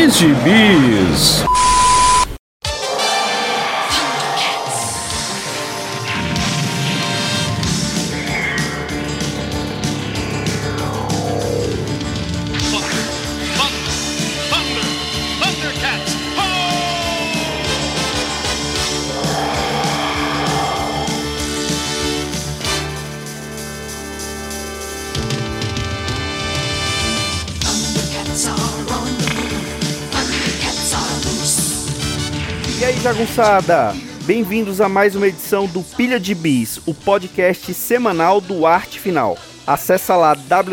Gibis. E aí, jagunçada! Bem-vindos a mais uma edição do Pilha de Bis, o podcast semanal do Arte Final. Acesse lá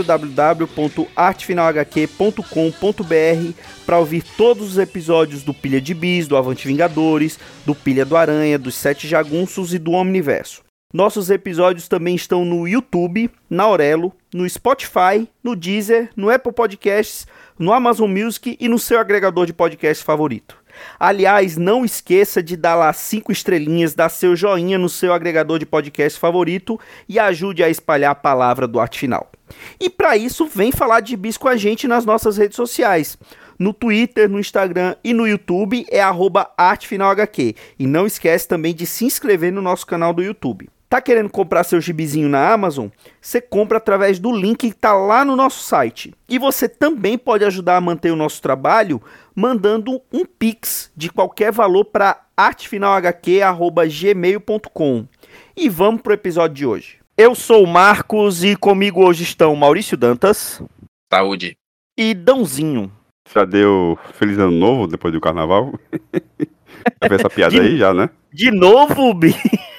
www.artefinalhq.com.br para ouvir todos os episódios do Pilha de Bis, do Avante Vingadores, do Pilha do Aranha, dos Sete Jagunços e do Omniverso. Nossos episódios também estão no YouTube, na Aurelo, no Spotify, no Deezer, no Apple Podcasts, no Amazon Music e no seu agregador de podcast favorito. Aliás, não esqueça de dar lá 5 estrelinhas, dar seu joinha no seu agregador de podcast favorito e ajude a espalhar a palavra do Arte Final. E para isso, vem falar de bis com a gente nas nossas redes sociais. No Twitter, no Instagram e no YouTube é @artefinalhq. E não esquece também de se inscrever no nosso canal do YouTube. Tá querendo comprar seu gibizinho na Amazon? Você compra através do link que tá lá no nosso site. E você também pode ajudar a manter o nosso trabalho mandando um Pix de qualquer valor para artefinalhq@gmail.com. E vamos pro episódio de hoje. Eu sou o Marcos e comigo hoje estão Maurício Dantas. Saúde. E Dãozinho. Já deu Feliz Ano Novo depois do Carnaval? Já fez essa piada aí já, né? De novo, Bi?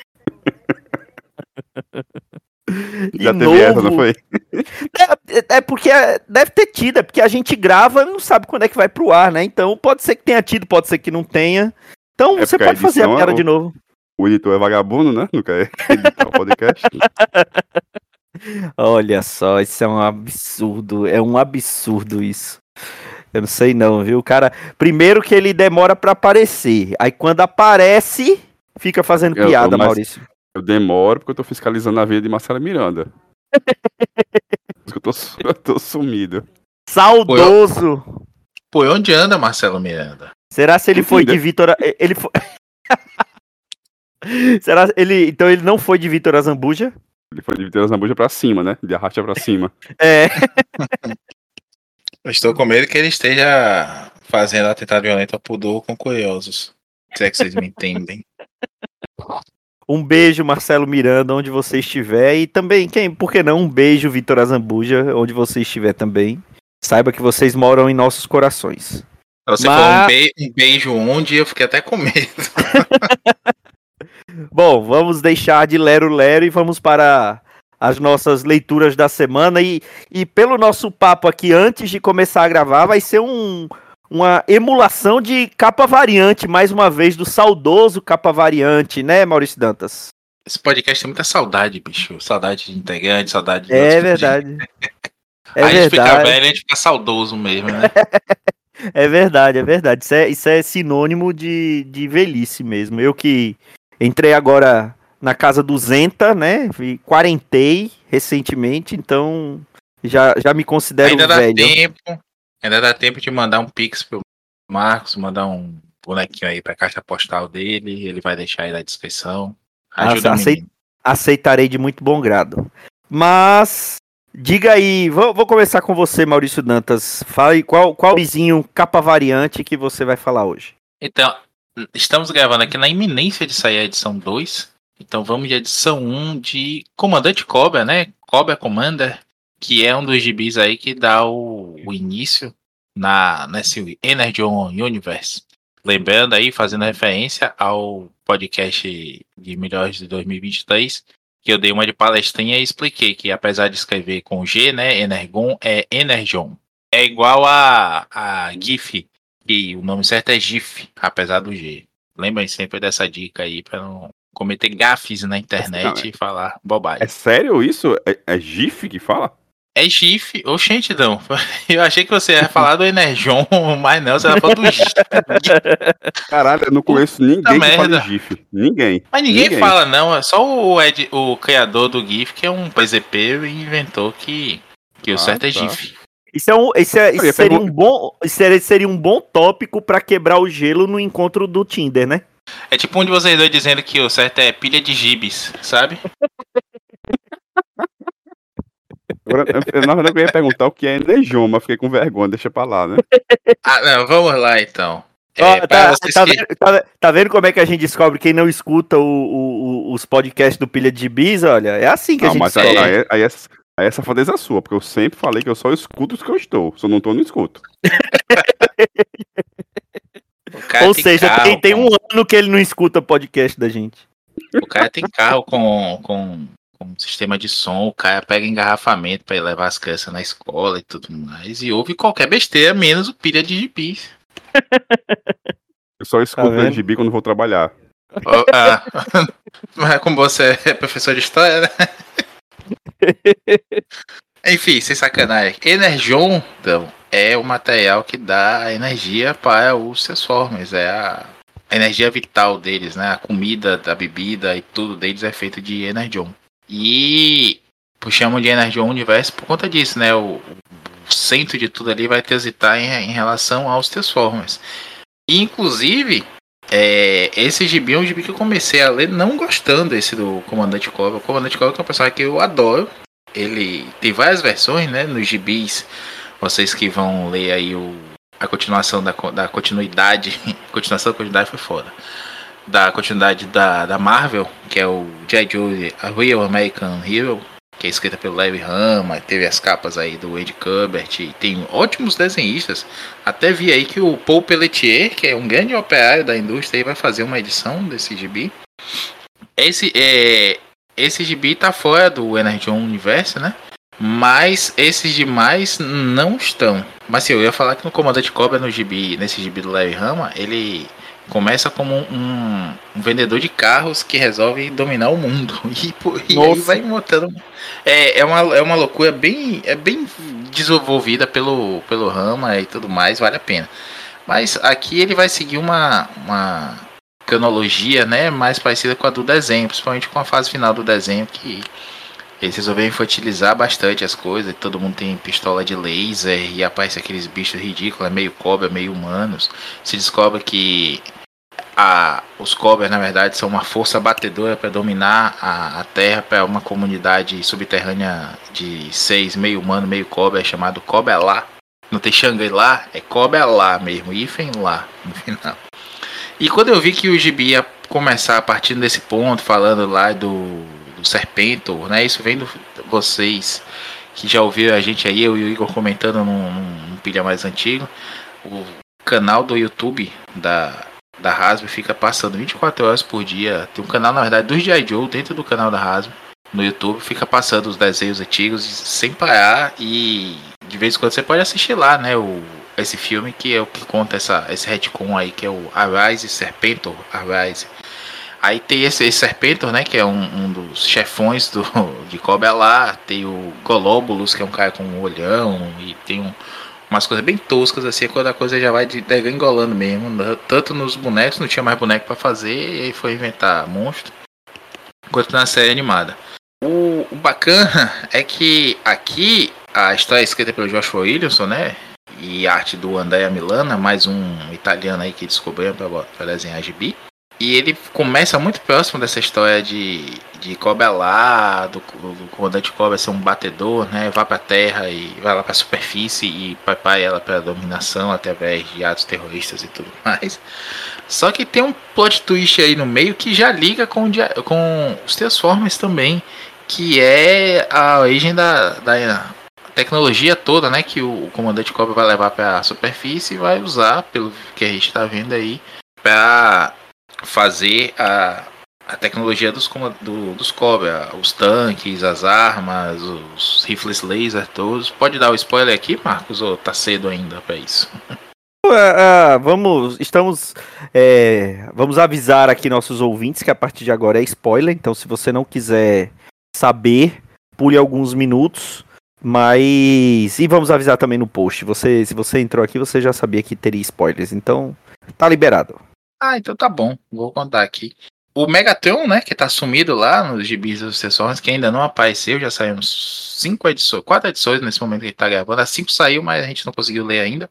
Já teve essa, não foi? É porque deve ter tido, é porque a gente grava e não sabe quando é que vai pro ar, né? Então pode ser que tenha tido, pode ser que não tenha. Então você pode fazer a piada de novo. O editor é vagabundo, né? Não quer editar o podcast. Olha só, isso é um absurdo isso. Eu não sei não, viu? O cara, primeiro que ele demora pra aparecer, aí quando aparece, fica fazendo piada, Maurício. Eu demoro porque eu tô fiscalizando a vida de Marcela Miranda. eu tô sumido. Saudoso! Pô, onde anda Marcelo Miranda? Será se ele foi de Vitor... Ele foi... Será ele... Então ele não foi de Vitor Azambuja? Ele foi de Vitor Azambuja pra cima, né? De arraste pra cima. É. Eu estou com medo que ele esteja fazendo atentado violento ao pudor com curiosos. Se é que vocês me entendem. Um beijo, Marcelo Miranda, onde você estiver. E também, por que não, um beijo, Vitor Azambuja, onde você estiver também. Saiba que vocês moram em nossos corações. Você falou um beijo onde, eu fiquei até com medo. Bom, vamos deixar de lero-lero e vamos para as nossas leituras da semana. E pelo nosso papo aqui, antes de começar a gravar, vai ser uma emulação de Capa Variante, mais uma vez, do saudoso Capa Variante, né, Maurício Dantas? Esse podcast tem muita saudade, bicho. Saudade de integrante, saudade de... É verdade. A gente fica velho, a gente fica saudoso mesmo, né? É verdade. Isso é sinônimo de velhice mesmo. Eu que entrei agora na casa do Zenta, né? Quarentei recentemente, então já me considero ainda velho. Ainda dá tempo de mandar um pix pro Marcos, mandar um bonequinho aí pra caixa postal dele, ele vai deixar aí na descrição. Ajuda o menino. Aceitarei de muito bom grado. Mas, diga aí, vou começar com você, Maurício Dantas. Fale qual vizinho Capa Variante que você vai falar hoje. Então, estamos gravando aqui na iminência de sair a edição 2. Então vamos de edição 1 de Comandante Cobra, né? Cobra Commander, que é um dos gibis aí que dá o início nesse Energon Universe. Lembrando aí, fazendo referência ao podcast de melhores de 2023, que eu dei uma de palestrinha e expliquei que apesar de escrever com G, né, Energon é Energon. É igual a GIF, que o nome certo é GIF, apesar do G. Lembrem sempre dessa dica aí para não cometer gafes na internet e falar bobagem. É sério isso? É GIF que fala? É GIF, oxente, não. Eu achei que você ia falar do Energon, mas não, você ia falar do GIF. Caralho, eu não conheço ninguém que fala GIF. Ninguém. Mas ninguém fala, não. É só o criador do GIF, que é um PZP, inventou que o certo é GIF. Isso seria um bom tópico pra quebrar o gelo no encontro do Tinder, né? É tipo um de vocês dois dizendo que o certo é pilha de gibis, sabe? Agora, na verdade, eu ia perguntar o que é Energon, mas fiquei com vergonha, deixa pra lá, né? Não, vamos lá então. Ó, tá vendo como é que a gente descobre quem não escuta os podcasts do Pilha de Bis? Olha, é assim que a gente mas descobre. aí essa fadeza é sua, porque eu sempre falei que eu só escuto os que eu estou. Se eu não tô, eu não escuto. Ou seja, tem um ano que ele não escuta podcast da gente. O cara tem carro com sistema de som, o cara pega engarrafamento pra ir levar as crianças na escola e tudo mais, e ouve qualquer besteira, menos o Pilha de Gibis. Eu só escuto o gibi quando vou trabalhar. Mas como você é professor de história, né? Enfim, sem sacanagem. Energon, então, é o material que dá energia para os Transformers. É a energia vital deles, né? A comida, a bebida e tudo deles é feito de Energon. E chamam de Energon Universo por conta disso, né? O centro de tudo ali vai transitar em relação aos Transformers. E, inclusive, esse gibi é um gibi que eu comecei a ler não gostando esse do Comandante Cobra. O Comandante Cobra é um personagem que eu adoro. Ele tem várias versões, né? Nos gibis, vocês que vão ler aí a continuação da continuidade. Continuação da continuidade foi foda. Da continuidade da Marvel, que é o G.I. Joe, a Real American Hero, que é escrita pelo Larry Hama, teve as capas aí do Wade Kubert, e tem ótimos desenhistas. Até vi aí que o Paul Pelletier, que é um grande operário da indústria, vai fazer uma edição desse gibi. Esse gibi tá fora do Energon Universo, né? Mas esses demais não estão. Mas sim, eu ia falar que no Comandante Cobra, nesse gibi do Larry Hama, ele começa como um vendedor de carros que resolve dominar o mundo. E aí vai montando. É uma loucura bem desenvolvida pelo Hama e tudo mais, vale a pena. Mas aqui ele vai seguir uma cronologia, né, mais parecida com a do desenho, principalmente com a fase final do desenho, que eles resolveram infantilizar bastante as coisas. Todo mundo tem pistola de laser e aparece aqueles bichos ridículos, meio cobra, meio humanos. Se descobre que os cobras, na verdade, são uma força batedora para dominar a Terra, para uma comunidade subterrânea de 6, meio humano, meio cobra, chamado Cobra-Lá. Não tem Shangri-La, é Cobra-Lá mesmo, hífen lá no final. E quando eu vi que o gibi ia começar a partir desse ponto, falando lá do Serpentor, né? Isso vem de vocês que já ouviram a gente aí, eu e o Igor comentando num pilha mais antigo. O canal do YouTube da Hasbro fica passando 24 horas por dia. Tem um canal, na verdade, do G.I. Joe dentro do canal da Hasbro. No YouTube fica passando os desenhos antigos sem parar. E de vez em quando você pode assistir lá, né? Esse filme que é o que conta esse retcon aí, que é o Arise Serpentor. Arise. Aí tem esse Serpentor, né? Que é um dos chefões de Cobra-Lá. Tem o Globulus, que é um cara com um olhão. E tem umas coisas bem toscas assim, quando a coisa já vai degringolando mesmo. Tanto nos bonecos, não tinha mais boneco pra fazer. E aí foi inventar monstro. Quanto na série animada. O bacana é que aqui a história é escrita pelo Joshua Williamson, né? E arte do Andrea Milana, mais um italiano aí que descobriu para desenhar gibi. E ele começa muito próximo dessa história de Cobra-Lá, do comandante Cobra ser um batedor, né? Vai pra terra e vai lá pra superfície e prepara ela pra dominação através de atos terroristas e tudo mais. Só que tem um plot twist aí no meio que já liga com os Transformers também, que é a origem da tecnologia toda, né, que o comandante Cobra vai levar para a superfície e vai usar, pelo que a gente está vendo aí, para fazer a tecnologia dos Cobra, os tanques, as armas, os rifles laser todos. Pode dar o spoiler aqui, Marcos, ou tá cedo ainda para isso? Vamos avisar aqui nossos ouvintes que a partir de agora é spoiler, então se você não quiser saber, pule alguns minutos. E vamos avisar também no post. Se você entrou aqui, você já sabia que teria spoilers. Então, tá liberado. Então tá bom. Vou contar aqui. O Megatron, né, que tá sumido lá nos gibis dos Transformers, que ainda não apareceu, já saiu uns 4 edições nesse momento que a gente tá gravando. As 5 saiu, mas a gente não conseguiu ler ainda.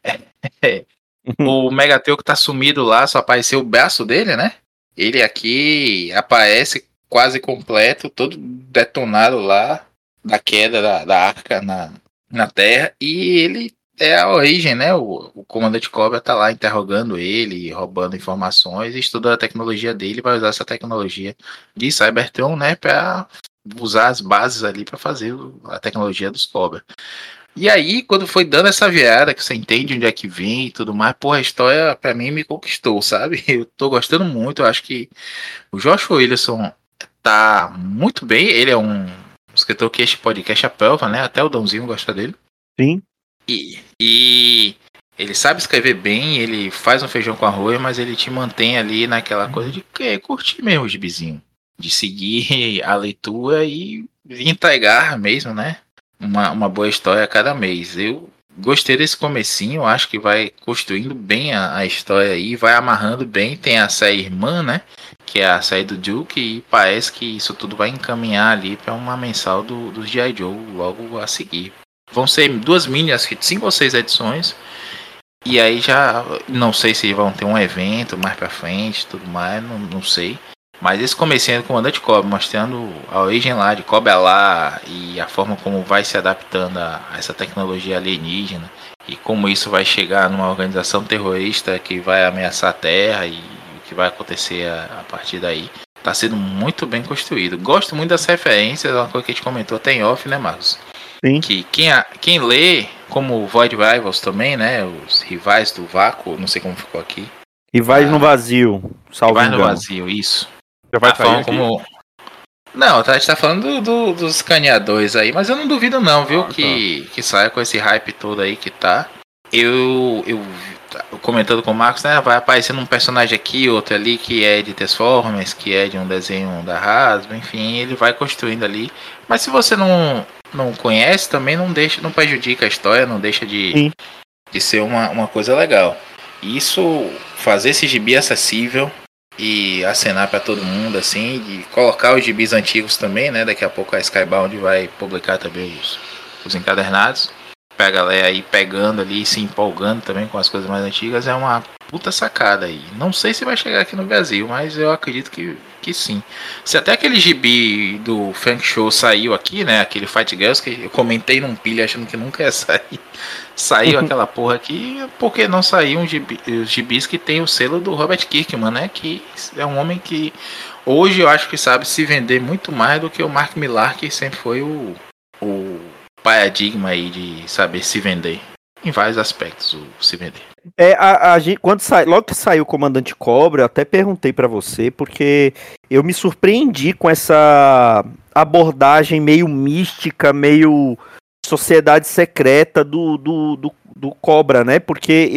O Megatron que tá sumido lá, só apareceu o braço dele, né? Ele aqui aparece quase completo, todo detonado lá, da queda da arca na Terra, e ele é a origem, né? O comandante Cobra tá lá interrogando ele, roubando informações, e estudando a tecnologia dele, vai usar essa tecnologia de Cybertron, né? Pra usar as bases ali para fazer a tecnologia dos Cobra. E aí, quando foi dando essa virada, que você entende onde é que vem e tudo mais, porra, a história pra mim me conquistou, sabe? Eu tô gostando muito, eu acho que o Josh Williamson tá muito bem, ele é um escritor que este podcast aprova, né? Até o Dãozinho gosta dele. Sim. E ele sabe escrever bem, ele faz um feijão com arroz, mas ele te mantém ali naquela coisa de curtir mesmo o gibizinho. De seguir a leitura e entregar mesmo, né? Uma boa história a cada mês. Eu gostei desse comecinho, acho que vai construindo bem a história aí, vai amarrando bem. Tem a série irmã, né? Que é a série do Duke, e parece que isso tudo vai encaminhar ali para uma mensal do G.I. Joe logo a seguir. Vão ser 2 mini, acho que 5 ou 6 edições. E aí já não sei se vão ter um evento mais pra frente, tudo mais, não sei. Mas esse comecinho do Comandante Cobra, mostrando a origem lá de Cobra lá e a forma como vai se adaptando a essa tecnologia alienígena e como isso vai chegar numa organização terrorista que vai ameaçar a Terra e o que vai acontecer a partir daí, tá sendo muito bem construído. Gosto muito das referências, uma coisa que a gente comentou até em off, né, Marcos? Sim. Que quem lê, como o Void Rivals também, né, os rivais do vácuo, não sei como ficou aqui. Rivais no vazio, salvo Rivais no engano. vazio, isso. Já vai A sair forma aqui? como... Não, a gente tá falando dos escaneadores aí, mas eu não duvido não, viu, que saia com esse hype todo aí que tá. Eu comentando com o Marcos, né, vai aparecendo um personagem aqui, outro ali, que é de Transformers, que é de um desenho da Hasbro, enfim, ele vai construindo ali. Mas se você não conhece, também não prejudica a história, não deixa de ser uma coisa legal. Isso, fazer esse gibi acessível e acenar para todo mundo, assim, e colocar os gibis antigos também, né? Daqui a pouco a Skybound vai publicar também os encadernados, pra galera aí pegando ali e se empolgando também com as coisas mais antigas, é uma puta sacada aí. Não sei se vai chegar aqui no Brasil, mas eu acredito que sim. Se até aquele gibi do Frank Show saiu aqui, né? Aquele Fight Girls, que eu comentei num pilha achando que nunca ia sair. Saiu aquela porra aqui, porque não saiu os gibis que tem o selo do Robert Kirkman, né? Que é um homem que hoje eu acho que sabe se vender muito mais do que o Mark Millar, que sempre foi o paradigma aí de saber se vender. Em vários aspectos, o se vender. A gente, logo que saiu o Comandante Cobra, eu até perguntei pra você, porque eu me surpreendi com essa abordagem meio mística, meio sociedade secreta do Cobra, né? Porque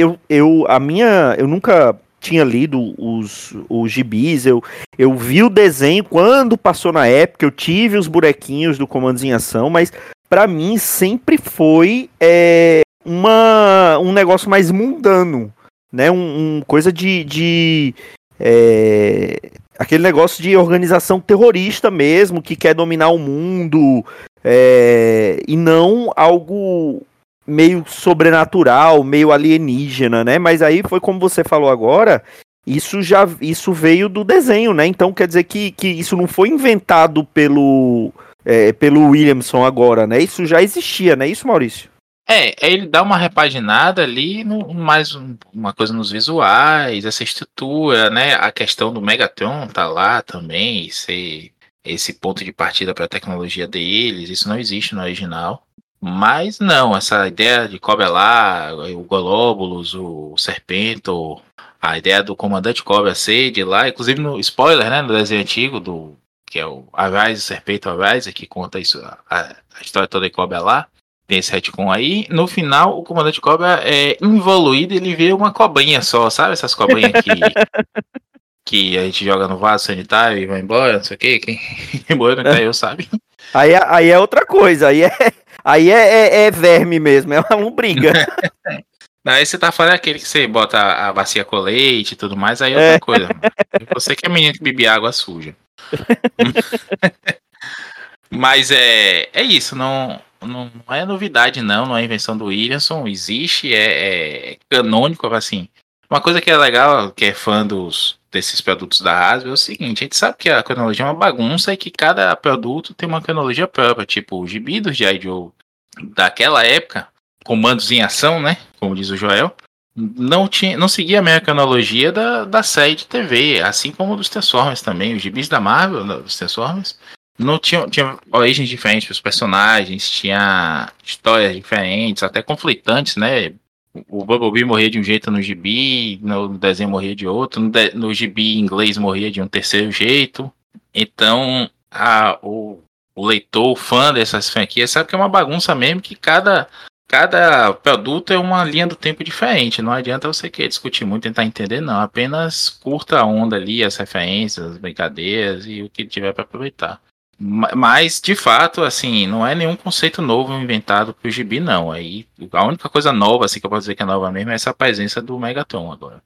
eu nunca tinha lido os gibis, eu vi o desenho quando passou na época, eu tive os bonequinhos do Comandos em Ação, mas pra mim sempre foi um negócio mais mundano, né? Coisa de aquele negócio de organização terrorista mesmo, que quer dominar o mundo, e não algo meio sobrenatural, meio alienígena, né? Mas aí foi como você falou agora, isso veio do desenho, né? Então quer dizer que isso não foi inventado pelo Williamson agora, né? Isso já existia, né? Isso, Maurício? Ele dá uma repaginada ali, mais uma coisa nos visuais, essa estrutura, né? A questão do Megatron tá lá também, esse ponto de partida para a tecnologia deles, isso não existe no original. Mas não, essa ideia de Cobra lá, o Glóbulos, o Serpentor, a ideia do Comandante Cobra ser de lá, inclusive no spoiler, né? No desenho antigo, que é o Arise, Serpentor Arise, que conta isso, a história toda de Cobra lá. Tem esse retcon aí. No final, o Comandante Cobra é involuído, ele vê uma cobrinha só, sabe? Essas cobrinhas que a gente joga no vaso sanitário e vai embora, não sei o quê. Quem embora não caiu, sabe? Aí é outra coisa, aí é verme mesmo, é uma lombriga. Aí você tá falando aquele que você bota a bacia com leite e tudo mais, aí é outra coisa. Você que é menino que bebe água suja. Mas é isso, não é novidade não é invenção do Williamson, existe, é canônico, assim. Uma coisa que é legal, que é fã desses produtos da Hasbro, é o seguinte, a gente sabe que a cronologia é uma bagunça e que cada produto tem uma cronologia própria, tipo o gibi dos G.I. Joe daquela época, comandos em ação, né, como diz o Joel, não seguia a mesma cronologia da série de TV, assim como dos Transformers também, os gibis da Marvel, dos Transformers, não tinha origens diferentes para os personagens, tinha histórias diferentes, até conflitantes, né? O Bumblebee morria de um jeito no gibi, no desenho morria de outro, no gibi em inglês morria de um terceiro jeito. Então, o leitor, o fã dessas franquias, sabe que é uma bagunça mesmo, que cada produto é uma linha do tempo diferente. Não adianta você querer discutir muito, tentar entender, não. Apenas curta a onda ali, as referências, as brincadeiras e o que tiver para aproveitar. Mas, de fato, assim, não é nenhum conceito novo inventado pro gibi, não. Aí, a única coisa nova, assim, que eu posso dizer que é nova mesmo, é essa presença do Megatron agora.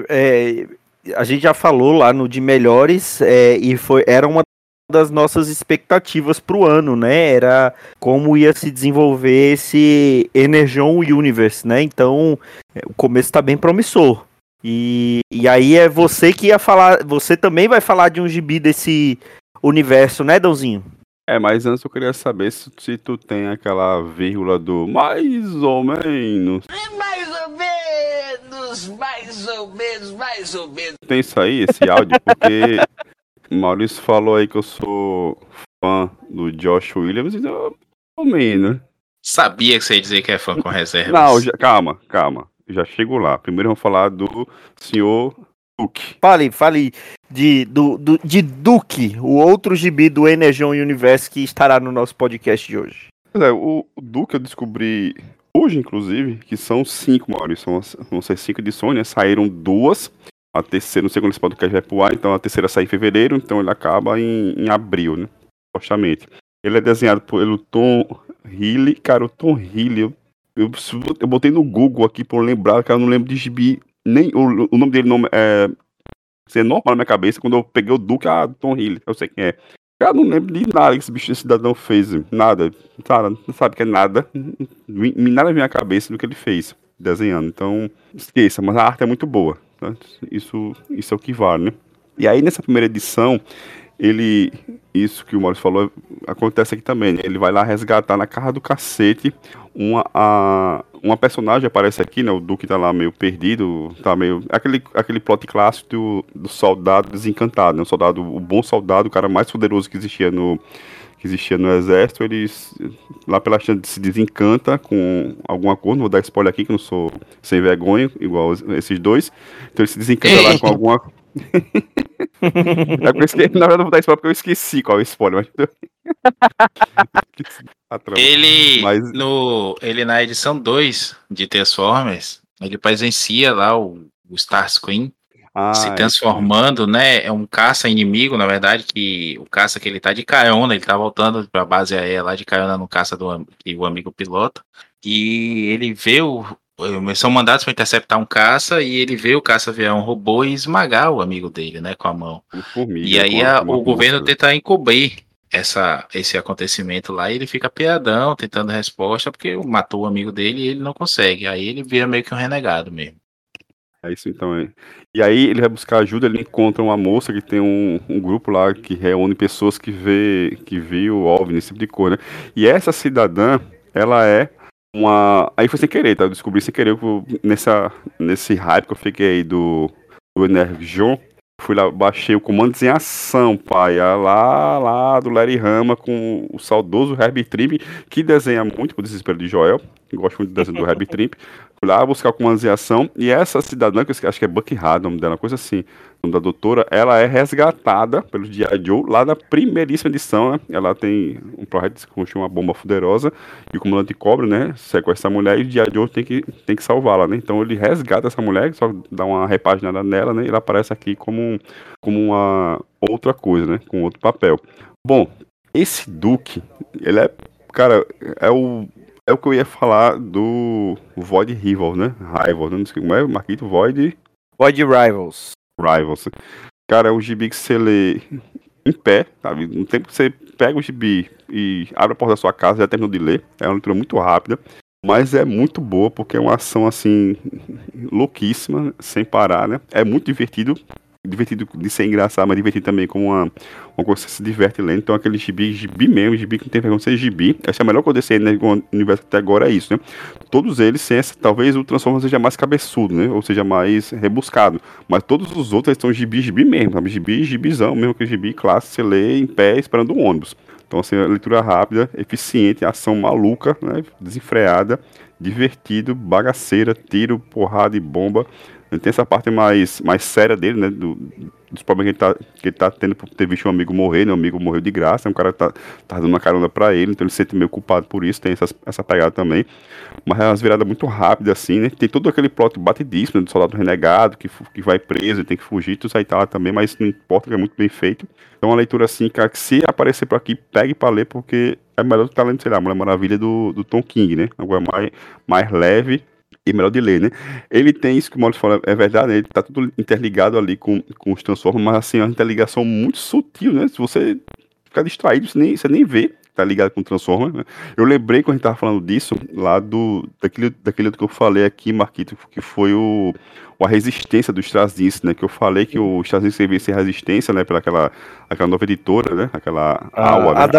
A gente já falou lá no de melhores, era uma das nossas expectativas pro ano, né? Era como ia se desenvolver esse Energon Universe, né? Então, o começo tá bem promissor. E aí é você que ia falar, você também vai falar de um gibi desse universo, né, Dãozinho? Mas antes eu queria saber se tu tem aquela vírgula do mais ou menos. Mais ou menos, mais ou menos, mais ou menos. Tem isso aí, esse áudio, porque Maurício falou aí que eu sou fã do Josh Williams, então ou menos. Sabia que você ia dizer que é fã com reservas. Não, calma. Já chego lá. Primeiro vamos falar do senhor Duke. Fale de Duke, o outro gibi do Energon Universe que estará no nosso podcast de hoje. O Duke eu descobri hoje, inclusive, que são 5, Maurício. Vão ser 5 edições, né? Saíram 2. A terceira, não sei quando esse podcast vai pro ar, então a terceira sai em fevereiro, então ele acaba em abril, né? Supostamente. Ele é desenhado pelo Tom Healy. Cara, o Tom Healy, eu botei no Google aqui pra eu lembrar, que eu não lembro de gibi. Nem o nome dele não é normal na minha cabeça. Quando eu peguei o Duke, Tom Healy, eu sei quem é. Cara, não lembro de nada que esse bicho, esse cidadão fez. Nada. Cara, não sabe que é nada. Nada vem à cabeça do que ele fez desenhando. Então, esqueça, mas a arte é muito boa. Né? Isso é o que vale, né? E aí, nessa primeira edição, isso que o Maurício falou, acontece aqui também, né? Ele vai lá resgatar na cara do cacete uma personagem aparece aqui, né? O Duke tá lá meio perdido, tá meio... Aquele plot clássico do soldado desencantado, né? O bom soldado, o cara mais poderoso que existia no exército, ele lá pela chance se desencanta com alguma coisa, não vou dar spoiler aqui que eu não sou sem vergonha, igual esses dois, então ele se desencanta lá com alguma... Na verdade eu não vou dar spoiler porque eu esqueci qual é o spoiler, mas... Ele na edição 2 de Transformers, ele presencia lá o Starscream se transformando, né? É um caça inimigo, na verdade, que o caça que ele tá de carona, ele tá voltando pra base aérea lá de carona no caça que o amigo pilota. E ele vê são mandados para interceptar um caça e ele vê o caça virar um robô e esmagar o amigo dele, né, com a mão. E aí o governo tenta encobrir esse acontecimento lá e ele fica piadão, tentando resposta, porque matou o amigo dele e ele não consegue. Aí ele vira meio que um renegado mesmo. É isso então, é. E aí ele vai buscar ajuda, ele encontra uma moça que tem um grupo lá que reúne pessoas que vê o OVNI, esse tipo de coisa, né? E essa cidadã, ela é aí foi sem querer, tá? Eu descobri sem querer nesse hype que eu fiquei aí do Energon. Fui lá, baixei o Comandos em Ação, pai. Lá do Larry Hama com o saudoso Herbie Trimp, que desenha muito pro desespero de Joel. Eu gosto muito do desenho do Herbie Trimp. Fui lá buscar o Comandos em Ação. E essa cidadã, que eu acho que é Bucky Hard, o nome dela, coisa assim, o nome da doutora, ela é resgatada pelo G.I. Joe lá da primeiríssima edição, né? Ela tem um projeto com uma bomba poderosa e o comandante Cobra, né? Sequestra essa mulher e o G.I. Joe tem que salvá-la, né? Então ele resgata essa mulher, só dá uma repaginada nela, né? E ela aparece aqui como uma outra coisa, né? Com outro papel. Bom, esse Duke, ele é, cara, É o que eu ia falar do Void Rival, né? Rival, não sei como é, Marquito, Void Rivals. Rivals. Cara, é um gibi que você lê em pé, sabe? No tempo que você pega o gibi e abre a porta da sua casa, já terminou de ler. É uma leitura muito rápida, mas é muito boa, porque é uma ação, assim, louquíssima, sem parar, né? É muito divertido de ser engraçado, mas divertido também, como uma coisa que você se diverte lendo. Então aquele gibi mesmo, gibi que não tem vergonha de ser gibi. Essa é a melhor coisa desse universo até agora, é isso, né? Todos eles, sem essa, talvez o Transformers seja mais cabeçudo, né? Ou seja, mais rebuscado. Mas todos os outros eles são gibi mesmo, sabe? Gibizão mesmo, que gibi clássico, você lê em pé, esperando o ônibus. Então, assim, leitura rápida, eficiente, ação maluca, né? Desenfreada, divertido, bagaceira, tiro, porrada e bomba. Tem essa parte mais séria dele, né? Dos problemas que ele tá tendo por ter visto um amigo morrer, né? Um amigo morreu de graça, um cara tá dando uma carona pra ele, então ele se sente meio culpado por isso, tem essa pegada também. Mas é umas viradas muito rápidas, assim, né? Tem todo aquele plot batidíssimo, né? Do soldado renegado, que vai preso, ele tem que fugir, tudo isso aí tá lá também, mas não importa, que é muito bem feito. Então, uma leitura assim, cara, que se aparecer por aqui, pegue pra ler, porque é melhor do que tá lendo, sei lá, Mulher Maravilha do Tom King, né? Agora mais leve e melhor de ler, né? Ele tem isso que o Maurício fala, é verdade, né? Ele tá tudo interligado ali com os Transformers, mas assim, é uma interligação muito sutil, né? Se você ficar distraído, você nem vê, tá ligado com o Transformers, né? Eu lembrei quando a gente tava falando disso, lá daquele que eu falei aqui, Marquito, que foi a resistência do Straczynski, né? Que eu falei que o Straczynski escrevia essa resistência, né? Pela aquela nova editora, né? Aquela AWA, né?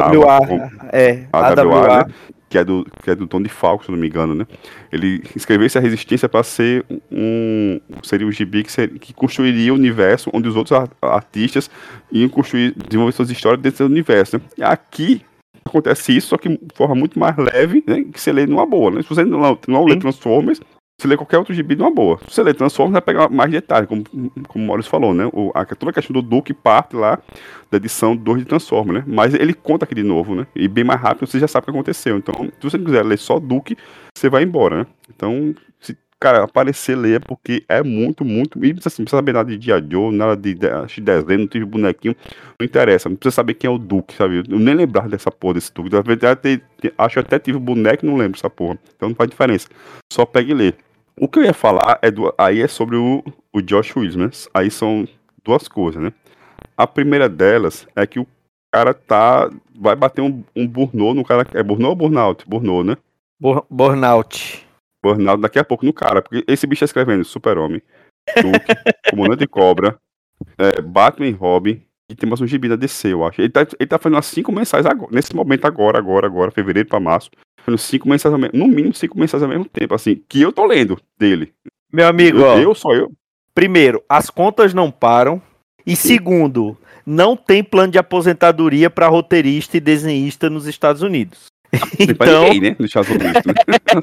AWA, né? Que é do Tom de Falco, se não me engano, né? Ele escreveu essa resistência para ser seria um gibi que construiria o universo onde os outros artistas iam desenvolver suas histórias dentro do universo, né? E aqui acontece isso, só que de forma muito mais leve, né? Que você lê numa boa, né? Se você não lê Transformers, você lê qualquer outro gibi numa boa. Se você lê Transformers, vai pegar mais detalhes, como o Maurício falou, né? Toda a questão do Duke parte lá da edição 2 de Transformers, né? Mas ele conta aqui de novo, né? E bem mais rápido, você já sabe o que aconteceu. Então, se você não quiser ler só Duke, você vai embora, né? Então, se, cara, aparecer, leia, porque é muito, muito... E assim, não precisa saber nada de G.I. Joe, nada de desenho, não tive bonequinho, não interessa. Não precisa saber quem é o Duke, sabe? Eu nem lembrar dessa porra desse Duke. Na verdade, acho que até tive o boneco e não lembro dessa porra. Então não faz diferença. Só pega e lê. O que eu ia falar aí é sobre o Josh Williams, né? Aí são duas coisas, né? A primeira delas é que o cara vai bater um burnout no cara. É burnout ou burnout? Burnout, né? Burnout. Burnout daqui a pouco no cara, porque esse bicho tá escrevendo Super-Homem, Duke, Comandante Cobra, Batman e Robin, e tem mais um gibi da DC, eu acho. Ele tá fazendo umas 5 mensais agora, nesse momento agora, fevereiro pra março. 5 mensais no mínimo 5 mensais ao mesmo tempo, assim, que eu tô lendo dele. Meu amigo, Só eu. Primeiro, as contas não param. E segundo, não tem plano de aposentadoria para roteirista e desenhista nos Estados Unidos. Então, ninguém, né? Nos Estados Unidos, né?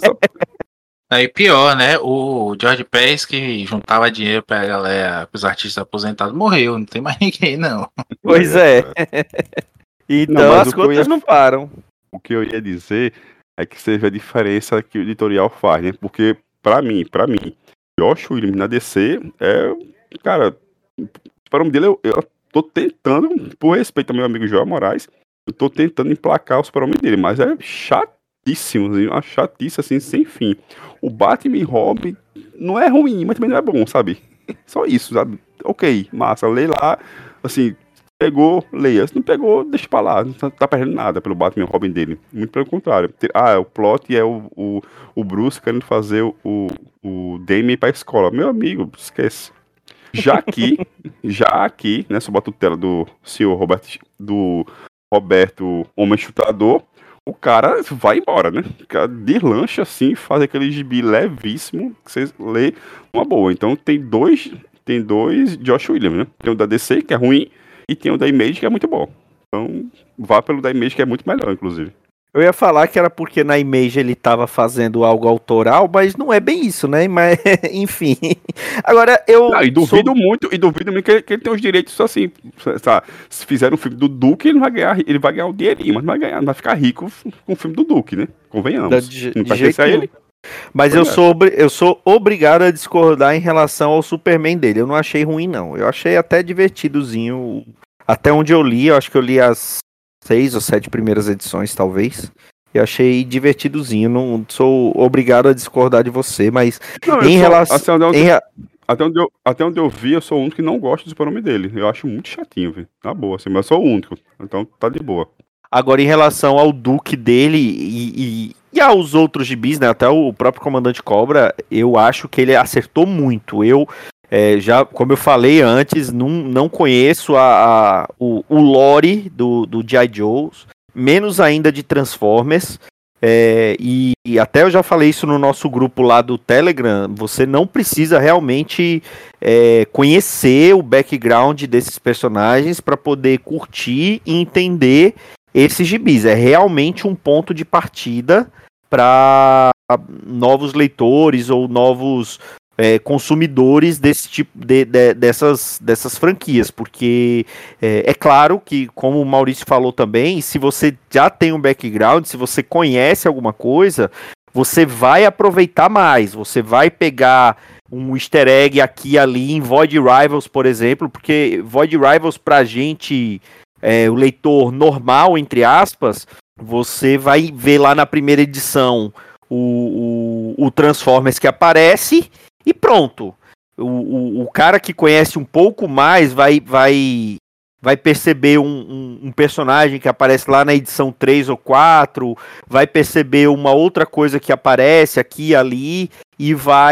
Aí pior, né? O George Pérez, que juntava dinheiro pra galera, pros artistas aposentados, morreu. Não tem mais ninguém, não. Pois é. Então as contas não param. O que eu ia dizer é que você vê a diferença que o editorial faz, né? Porque, pra mim, Josh Williams na DC cara, para o nome dele, eu tô tentando, por respeito ao meu amigo Joel Moraes, eu tô tentando emplacar o super-homem dele, mas é chatíssimo, uma chatice assim, sem fim. O Batman e Robin não é ruim, mas também não é bom, sabe? Só isso, sabe? Ok, massa, lê lá, assim, pegou, leia. Se não pegou, deixa pra lá. Não tá perdendo nada pelo Batman e Robin dele. Muito pelo contrário. O plot é o Bruce querendo fazer o Damien pra escola. Meu amigo, esquece. Já aqui, né, sob a tutela do senhor Roberto Homem Chutador, o cara vai embora, né? O cara deslancha assim, faz aquele gibi levíssimo que você lê uma boa. Então tem dois Josh Williams, né? Tem o da DC, que é ruim, e tem o da Image, que é muito bom. Então vá pelo da Image, que é muito melhor, inclusive. Eu ia falar que era porque na Image ele tava fazendo algo autoral, mas não é bem isso, né? Mas, enfim. Agora, duvido muito que ele tem os direitos assim. Sabe? Se fizer um filme do Duke, ele vai ganhar um dinheirinho, mas não vai ficar rico com o filme do Duke, né? Convenhamos. Não pertence a ele. Mas eu sou obrigado a discordar em relação ao Superman dele. Eu não achei ruim, não. Eu achei até divertidozinho. Até onde eu li, eu acho que eu li as 6 ou 7 primeiras edições, talvez. Eu achei divertidozinho. Não sou obrigado a discordar de você, mas Não, em relação. Até onde eu vi, eu sou o único que não gosta do super-homem dele. Eu acho muito chatinho, velho. Na boa, assim, mas eu sou o único. Então tá de boa. Agora, em relação ao Duke dele e aos outros gibis, né? Até o próprio Comandante Cobra, eu acho que ele acertou muito. Eu já, como eu falei antes, não conheço o lore do G.I. Joe, menos ainda de Transformers. E até eu já falei isso no nosso grupo lá do Telegram. Você não precisa realmente conhecer o background desses personagens para poder curtir e entender esses gibis. É realmente um ponto de partida para novos leitores ou novos consumidores desse tipo dessas franquias, porque é claro que, como o Maurício falou também, se você já tem um background, se você conhece alguma coisa, você vai aproveitar mais, você vai pegar um easter egg aqui e ali em Void Rivals, por exemplo, porque Void Rivals pra gente, o leitor normal, entre aspas, você vai ver lá na primeira edição o Transformers que aparece e pronto. O cara que conhece um pouco mais vai perceber um personagem que aparece lá na edição 3 ou 4, vai perceber uma outra coisa que aparece aqui e ali e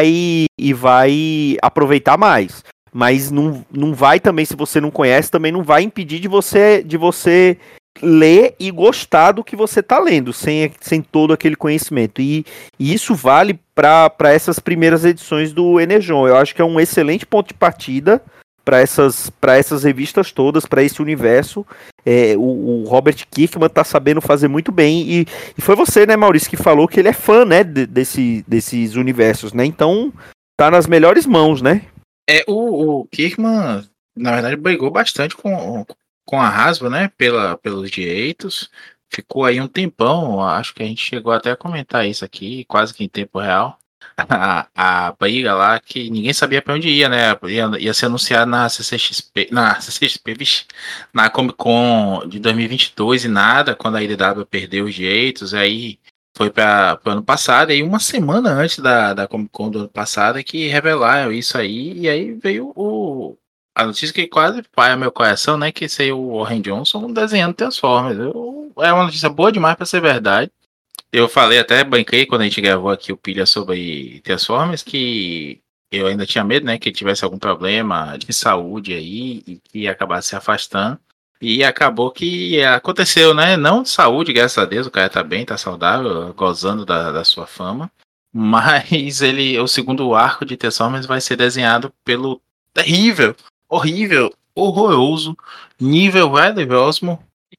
vai aproveitar mais. Mas não vai também, se você não conhece, também não vai impedir de você ler e gostar do que você está lendo, sem todo aquele conhecimento. E isso vale para essas primeiras edições do Energon. Eu acho que é um excelente ponto de partida para essas revistas todas, para esse universo. O Robert Kirkman está sabendo fazer muito bem. E foi você, né, Maurício, que falou que ele é fã, né, desses universos, né? Então tá nas melhores mãos, né? O Kirkman, na verdade, brigou bastante com a Hasbro, né, pelos direitos. Ficou aí um tempão, acho que a gente chegou até a comentar isso aqui, quase que em tempo real. A briga lá que ninguém sabia para onde ia, né? Ia ser anunciado na CCXP, vixe, na Comic Con de 2022 e nada, quando a IDW perdeu os direitos, aí foi para o ano passado, e uma semana antes da Comic Con do ano passado é que revelaram isso aí, e aí veio a notícia que quase paia meu coração, né? Que saiu o Warren Johnson desenhando Transformers. É uma notícia boa demais para ser verdade. Eu falei, até brinquei quando a gente gravou aqui o Pilha sobre Transformers, que eu ainda tinha medo, né? Que ele tivesse algum problema de saúde aí e que ia acabar se afastando. E acabou que aconteceu, né? Não de saúde, graças a Deus, o cara tá bem, tá saudável, gozando da sua fama. Mas o segundo arco de Transformers vai ser desenhado pelo terrível, horrível, horroroso, nível Riley Osmo,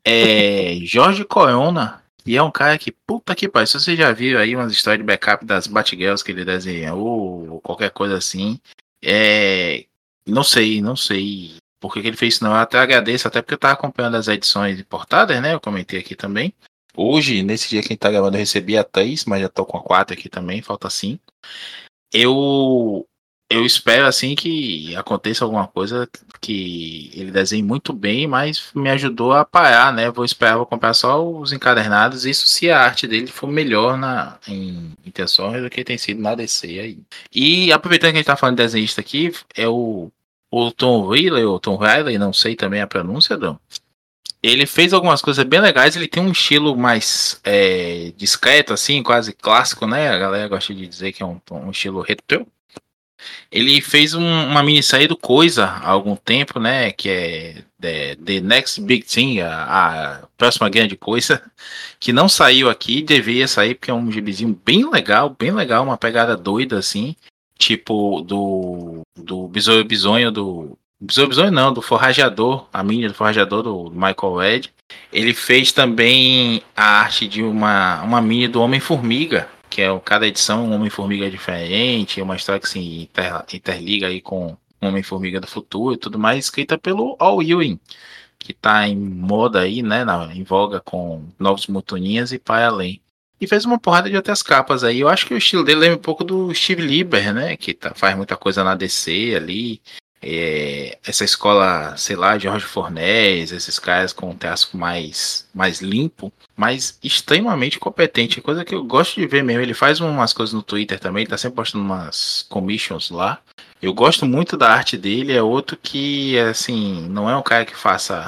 Jorge Corona, que é um cara que, puta que pariu, se você já viu aí umas histórias de backup das Batgirls que ele desenhou, ou qualquer coisa assim, não sei por que ele fez isso não, eu até agradeço, até porque eu tava acompanhando as edições importadas, né, eu comentei aqui também. Hoje, nesse dia que a gente tá gravando, eu recebi a 3, mas já tô com a 4 aqui também, falta 5. Eu espero, assim, que aconteça alguma coisa que ele desenhe muito bem, mas me ajudou a parar, né? Vou comprar só os encadernados, isso se a arte dele for melhor em Transformers do que tem sido na DC aí. E aproveitando que a gente tá falando de desenhista aqui, é o Tom Riley, não sei também a pronúncia, Dom. Ele fez algumas coisas bem legais, ele tem um estilo mais discreto, assim, quase clássico, né? A galera gosta de dizer que é um estilo retrô. Ele fez uma minissérie do Coisa há algum tempo, né? Que é The Next Big Thing, a próxima grande coisa, que não saiu aqui, deveria sair, porque é um gibizinho bem legal, uma pegada doida, assim, tipo do Besouro Bisonho, do Forrajador, a mini do Forrajador do Michael Ed. Ele fez também a arte de uma mini do Homem-Formiga, que é cada edição um Homem-Formiga diferente, uma história que se interliga aí com o Homem-Formiga do futuro e tudo mais, escrita pelo Al Ewing, que tá em moda aí, né, em voga com Novos Mutoninhas e Para Além. E fez uma porrada de outras capas aí. Eu acho que o estilo dele lembra um pouco do Steve Lieber, né, que faz muita coisa na DC ali. essa escola, sei lá, Jorge Fornés, esses caras com um traço mais limpo, mas extremamente competente. Coisa que eu gosto de ver mesmo. Ele faz umas coisas no Twitter também, tá sempre postando umas commissions lá. Eu gosto muito da arte dele. É outro que, assim, não é um cara que faça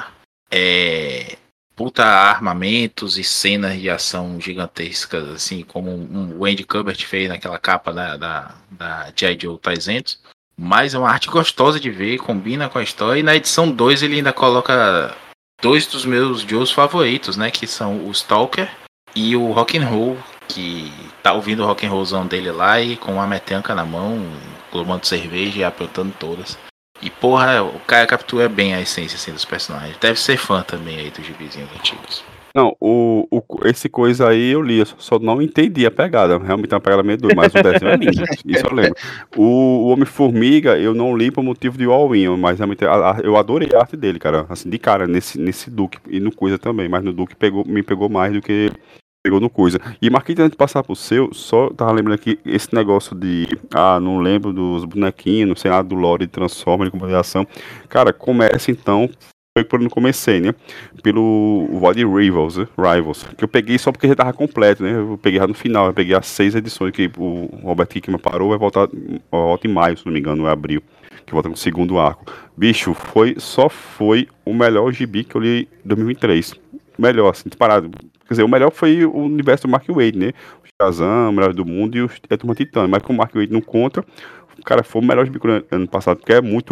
puta armamentos e cenas de ação gigantescas, assim, como o Andy Kubert fez naquela capa da G.I. Joe 300. Mas é uma arte gostosa de ver, combina com a história. E na edição 2 ele ainda coloca 2 dos meus Joes favoritos, né? Que são o Stalker e o Rock'n'Roll, que tá ouvindo o Rock'n'Rollzão dele lá e com uma metanca na mão, tomando cerveja e apertando todas. E porra, o cara captura bem a essência assim, dos personagens. Deve ser fã também aí dos gibizinhos antigos. Não, esse coisa aí eu li, eu só não entendi a pegada. Realmente é uma pegada meio doida, mas o desenho é lindo, isso eu lembro. O Homem-Formiga eu não li por motivo de All-In, mas realmente eu adorei a arte dele, cara. Assim, de cara, nesse Duke e no Coisa também, mas no Duke me pegou mais do que pegou no Coisa. E Marquinhos, antes de passar pro seu, só tava lembrando aqui esse negócio de, não lembro dos bonequinhos, não sei nada do lore de Transformers, de comunicação. Cara, começa então. Foi por onde eu comecei, né? Pelo Void Rivals, que eu peguei só porque já tava completo, né? Eu peguei já no final, eu peguei as 6 edições que o Robert Kickman parou, volta em maio, se não me engano, ou abril, que volta com o segundo arco. Bicho, só foi o melhor gibi que eu li em 2003. Melhor, assim, disparado. Quer dizer, o melhor foi o universo do Mark Waid, né? O Shazam, o Melhor do Mundo e a Turma Titã. Mas como o Mark Waid não conta, o cara foi o melhor gibi ano passado, porque é muito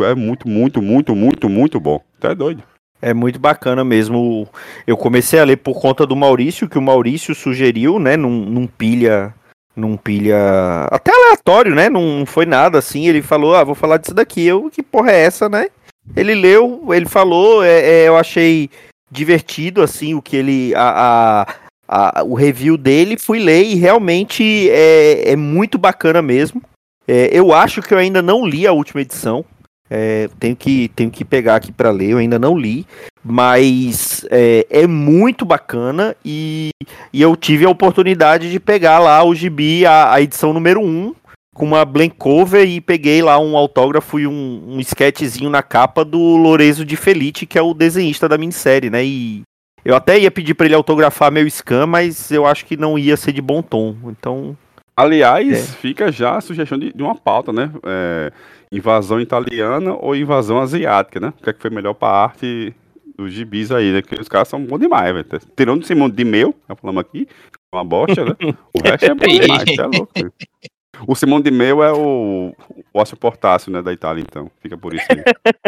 bom. Tá doido. É muito bacana mesmo. Eu comecei a ler por conta do Maurício, que o Maurício sugeriu, né, num pilha até aleatório, né, não foi nada assim. Ele falou, vou falar disso daqui. Que porra é essa, né? Ele leu, ele falou, eu achei divertido, assim, o que ele, o review dele, fui ler e realmente é muito bacana mesmo. Eu acho que eu ainda não li a última edição. Tenho que pegar aqui para ler, eu ainda não li, mas é muito bacana e eu tive a oportunidade de pegar lá o gibi, a edição número 1, com uma blank cover, e peguei lá um autógrafo e um sketchzinho na capa do Lorenzo Di Felice, que é o desenhista da minissérie, né? E eu até ia pedir para ele autografar meu scan, mas eu acho que não ia ser de bom tom, então... Aliás, fica já a sugestão de uma pauta, né? Invasão italiana ou invasão asiática, né? O que é que foi melhor pra arte dos gibis aí, né? Porque os caras são bons demais, velho. Tirando o Simão de Meu, já falamos aqui, uma bosta, né? O resto é bom demais, é louco. Véio. O Simão de Meu é o Ócio Portácio, né? Da Itália, então. Fica por isso aí.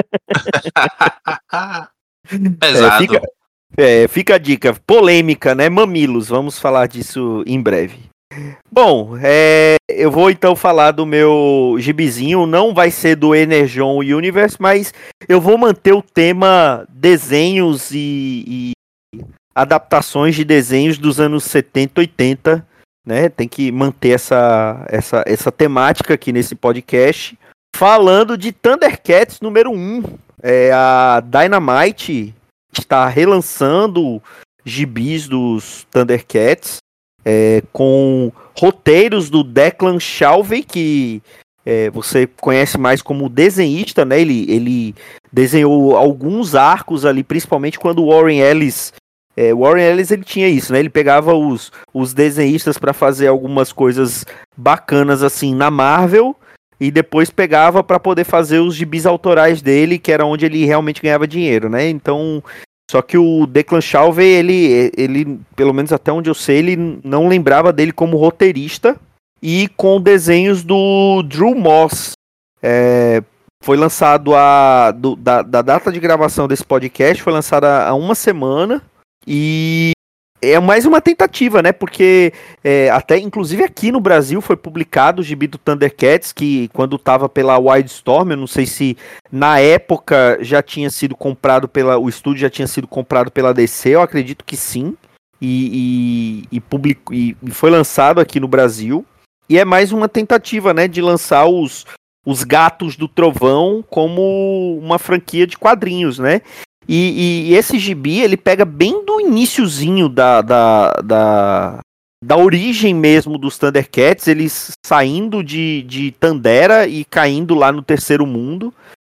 Pesado. Fica a dica. Polêmica, né? Mamilos. Vamos falar disso em breve. Bom, eu vou então falar do meu gibizinho. Não vai ser do Energon Universe, mas eu vou manter o tema desenhos e adaptações de desenhos dos anos 70, 80, né? Tem que manter essa temática aqui nesse podcast. Falando de Thundercats número 1. A Dynamite está relançando gibis dos Thundercats. Com roteiros do Declan Shalvey, que você conhece mais como desenhista, né? Ele desenhou alguns arcos ali, principalmente quando o Warren Ellis... Warren Ellis, ele tinha isso, né? Ele pegava os desenhistas para fazer algumas coisas bacanas assim na Marvel, e depois pegava para poder fazer os gibis autorais dele, que era onde ele realmente ganhava dinheiro, né? Então... Só que o Declan Shalvey, ele, pelo menos até onde eu sei, ele não lembrava dele como roteirista. E com desenhos do Drew Moss. Foi lançado da data de gravação desse podcast, foi lançada há uma semana. E é mais uma tentativa, né? Porque até inclusive aqui no Brasil foi publicado o gibi do Thundercats, que quando estava pela Wildstorm, eu não sei se na época já tinha sido comprado o estúdio já tinha sido comprado pela DC, eu acredito que sim. E foi lançado aqui no Brasil. E é mais uma tentativa, né, de lançar os Gatos do Trovão como uma franquia de quadrinhos, né? E esse gibi, ele pega bem do iniciozinho da origem mesmo dos Thundercats, eles saindo de Tandera e caindo lá no Terceiro Mundo.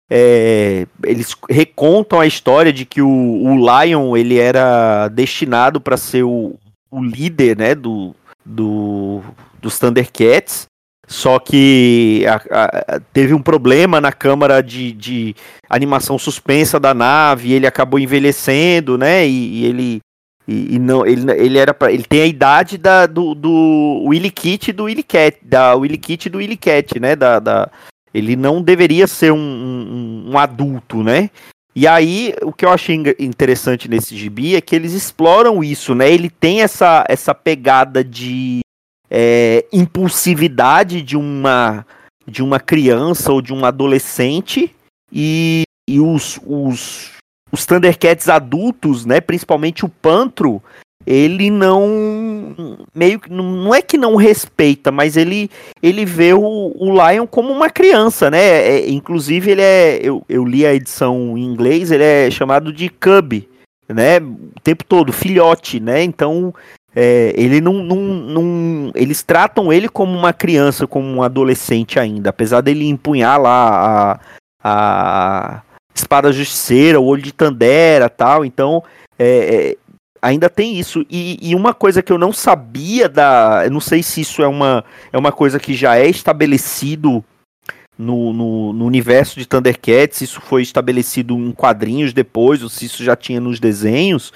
eles recontam a história de que o Lion ele era destinado para ser o líder, né, dos Thundercats, só que teve um problema na câmara de animação suspensa da nave, ele acabou envelhecendo, né, ele tem a idade do Willy Kit e do Willy Cat, né, ele não deveria ser um adulto, né? E aí, o que eu achei interessante nesse gibi é que eles exploram isso, né? Ele tem essa pegada de impulsividade de uma criança ou de um adolescente, e os Thundercats adultos, né? Principalmente o Pantro, ele não é que não respeita, mas ele vê o Lion como uma criança, né? Inclusive eu li a edição em inglês, ele é chamado de Cub, né? O tempo todo, filhote, né? Então ele eles tratam ele como uma criança, como um adolescente ainda, apesar dele empunhar lá a espada justiceira, o olho de Tandera, tal. Então ainda tem isso, e uma coisa que eu não sabia eu não sei se isso é uma coisa que já é estabelecido no universo de Thundercats, se isso foi estabelecido em quadrinhos depois, ou se isso já tinha nos desenhos,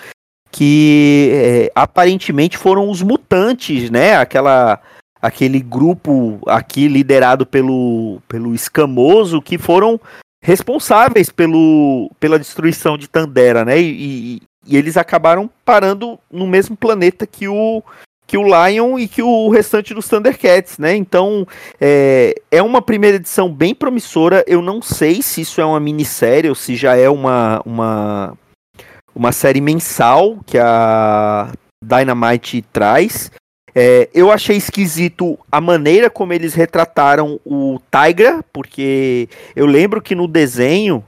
que aparentemente foram os mutantes, né, aquele grupo aqui liderado pelo Escamoso, que foram responsáveis pela destruição de Tandera, né, e eles acabaram parando no mesmo planeta que o Lion e que o restante dos Thundercats, né? Então, é uma primeira edição bem promissora. Eu não sei se isso é uma minissérie ou se já é uma série mensal que a Dynamite traz. Eu achei esquisito a maneira como eles retrataram o Tigra, porque eu lembro que no desenho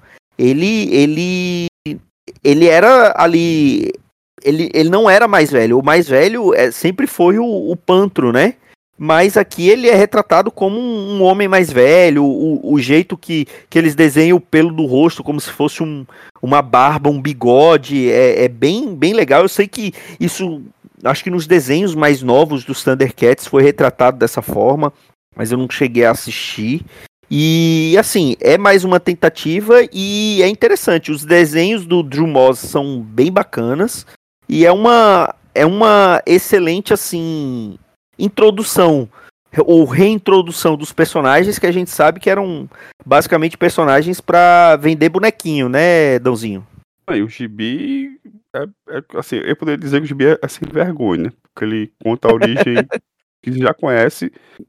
ele era ali. Ele não era mais velho. O mais velho sempre foi o Pantro, né? Mas aqui ele é retratado como um homem mais velho. O jeito que eles desenham o pelo do rosto, como se fosse uma barba, um bigode, é bem, bem legal. Eu sei que isso, acho que nos desenhos mais novos dos Thundercats foi retratado dessa forma, mas eu não cheguei a assistir. E assim, é mais uma tentativa e é interessante. Os desenhos do Drew Moss são bem bacanas e é uma excelente assim introdução ou reintrodução dos personagens que a gente sabe que eram basicamente personagens para vender bonequinho, né, Dãozinho? Aí o gibi assim, eu poderia dizer que o gibi é sem vergonha, né? Porque ele conta a origem que você já conhece.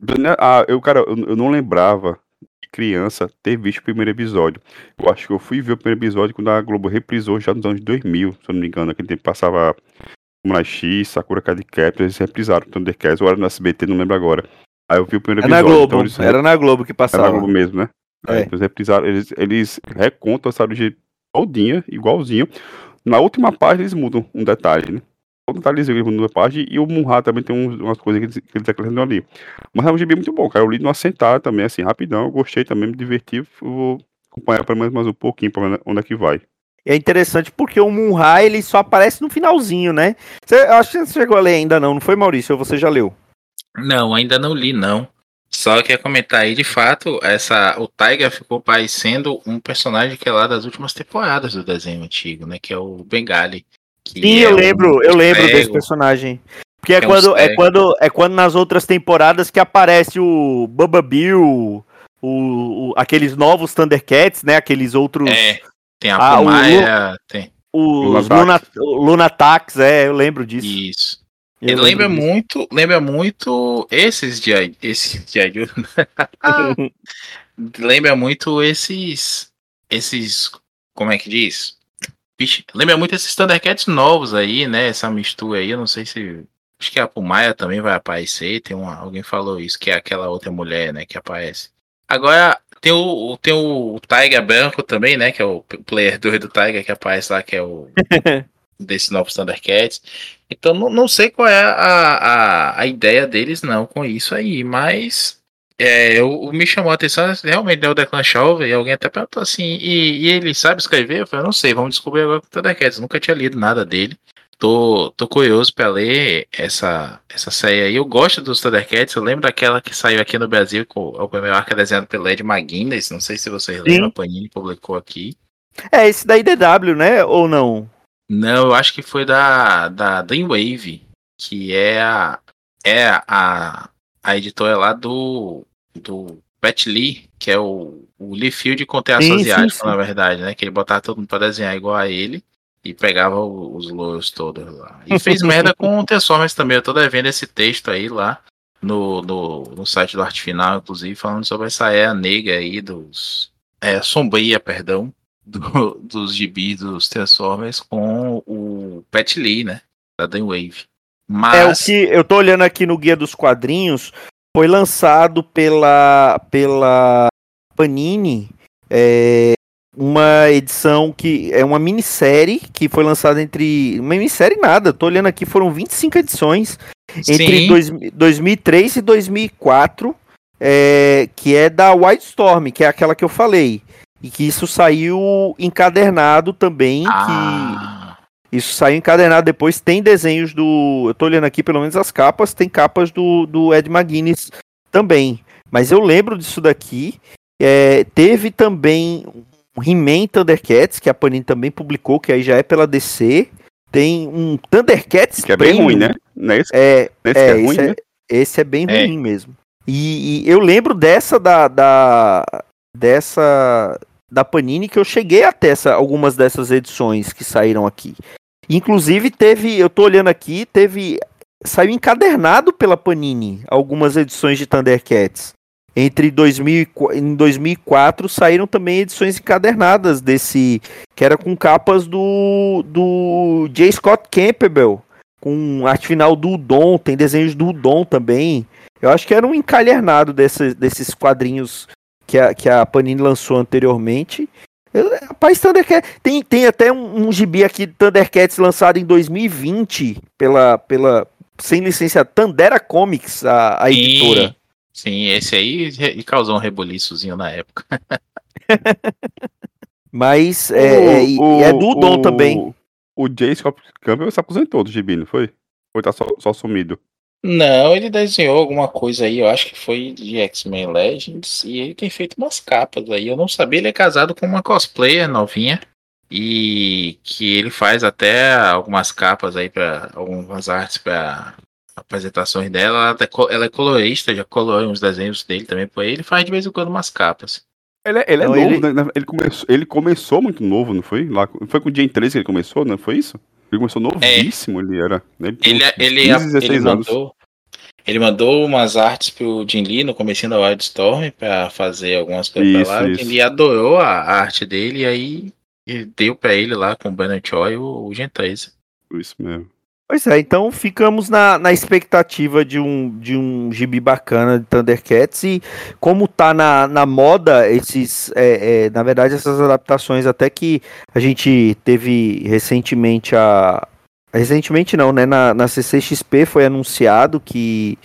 Eu não lembrava criança ter visto o primeiro episódio. Eu acho que eu fui ver o primeiro episódio quando a Globo reprisou já nos anos 2000, se eu não me engano. Aquele tempo passava Samurai X, Sakura Card Captor, eles reprisaram Thundercats, ou era no SBT, não lembro agora. Aí eu vi o primeiro episódio. Era na Globo que passava. Era na Globo mesmo, né? Aí eles reprisaram, eles recontam essa origem todinha, igualzinho. Na última página eles mudam um detalhe, né? Um detalhezinho eles mudam uma página, e o Munra também tem umas coisas que eles acrescentam ali. Mas é um gibi muito bom, cara. Eu li numa sentada também, assim, rapidão. Eu gostei também, me diverti. Eu vou acompanhar pelo menos mais um pouquinho pra ver onde é que vai. É interessante porque o Munra, ele só aparece no finalzinho, né? Eu acho que você chegou a ler ainda não foi, Maurício? Ou você já leu? Não, ainda não li, não. Só queria comentar aí, de fato, o Tiger ficou parecendo um personagem que é lá das últimas temporadas do desenho antigo, né? Que é o Bengali. Sim, eu lembro desse personagem. Porque quando nas outras temporadas que aparece o Bubba Bill, aqueles novos Thundercats, né? Aqueles outros. Tem a Pumaia, tem. Os Lunatax, eu lembro disso. Isso. Ele lembra muito esses de lembra muito esses. Como é que diz? Lembra muito esses Thundercats novos aí, né? Essa mistura aí, eu não sei se. Acho que a Pumaia também vai aparecer. Alguém falou isso, que é aquela outra mulher, né? Que aparece. Agora, tem o Tiger branco também, né? Que é o player 2 do Tiger que aparece lá, que é o. Desses novos Thundercats. Então, não sei qual é a ideia deles, não, com isso aí. Mas Me chamou a atenção, realmente, né, o Declan Shaw, e alguém até perguntou assim, e ele sabe escrever? Eu falei, não sei, vamos descobrir agora com o Thundercats, nunca tinha lido nada dele. Tô curioso pra ler essa série aí. Eu gosto dos Thundercats, eu lembro daquela que saiu aqui no Brasil, com o primeiro arco desenhado pelo Ed McGuinness, não sei se vocês lembram, a Panini publicou aqui. É esse da IDW, né? Ou não? Não, eu acho que foi da Dreamwave, que é a editora lá do Pat Lee, que é o Lee Field com traço asiático, na verdade, né? Que ele botava todo mundo pra desenhar igual a ele e pegava os louros todos lá. E fez merda com o Transformers também. Eu tô devendo esse texto aí lá no site do Arte Final, inclusive, falando sobre essa era negra aí sombria, perdão, dos gibis dos Transformers com o Pat Lee, né? Da Dreamwave. Mas... o que eu tô olhando aqui no Guia dos Quadrinhos, foi lançado pela Panini, uma edição que é uma minissérie que foi lançada uma minissérie nada, tô olhando aqui, foram 25 edições entre 2003 e 2004, que é da Wildstorm, que é aquela que eu falei, e que isso saiu encadernado também, Isso saiu encadernado depois, tem desenhos eu tô olhando aqui pelo menos as capas, tem capas do Ed McGuinness também. Mas eu lembro disso daqui. Teve também um He-Man Thundercats, que a Panini também publicou, que aí já é pela DC. Tem um Thundercats que é bem ruim, né? Não é esse? Esse é ruim, né? Esse é bem ruim mesmo. E eu lembro dessa da Panini, que eu cheguei até algumas dessas edições que saíram aqui. Inclusive eu tô olhando aqui, saiu encadernado pela Panini algumas edições de Thundercats. Em 2004 saíram também edições encadernadas desse, que era com capas do J. Scott Campbell, com arte final do Udon, tem desenhos do Udon também. Eu acho que era um encadernado desses quadrinhos que a Panini lançou anteriormente. Rapaz, Thundercats tem até um gibi aqui de Thundercats lançado em 2020 sem licença, Tandera Comics, a editora. Sim, esse aí causou um rebuliçozinho na época. Mas é do Udon também. O J. Scott Campbell se aposentou do gibi, não foi? Ou tá só sumido? Não, ele desenhou alguma coisa aí, eu acho que foi de X-Men Legends, e ele tem feito umas capas aí. Eu não sabia, ele é casado com uma cosplayer novinha, e que ele faz até algumas capas aí para algumas artes para apresentações dela. Ela é colorista, já colorou uns desenhos dele também por aí, ele faz de vez em quando umas capas. Ele é novo, né? Ele começou muito novo, não foi? Foi com o Gen 3 que ele começou, não foi isso? Ele começou novíssimo, ele era. Ele mandou umas artes pro Jim Lee no comecinho da Wildstorm pra fazer algumas coisas pra lá. O Jim Lee adorou a arte dele e aí deu pra ele lá com o Banner Choi o Gen 13. Isso mesmo. Pois é, então ficamos na expectativa de um gibi bacana de Thundercats, e como tá na moda na verdade essas adaptações, até que a gente teve recentemente recentemente não, né, na CCXP foi anunciado que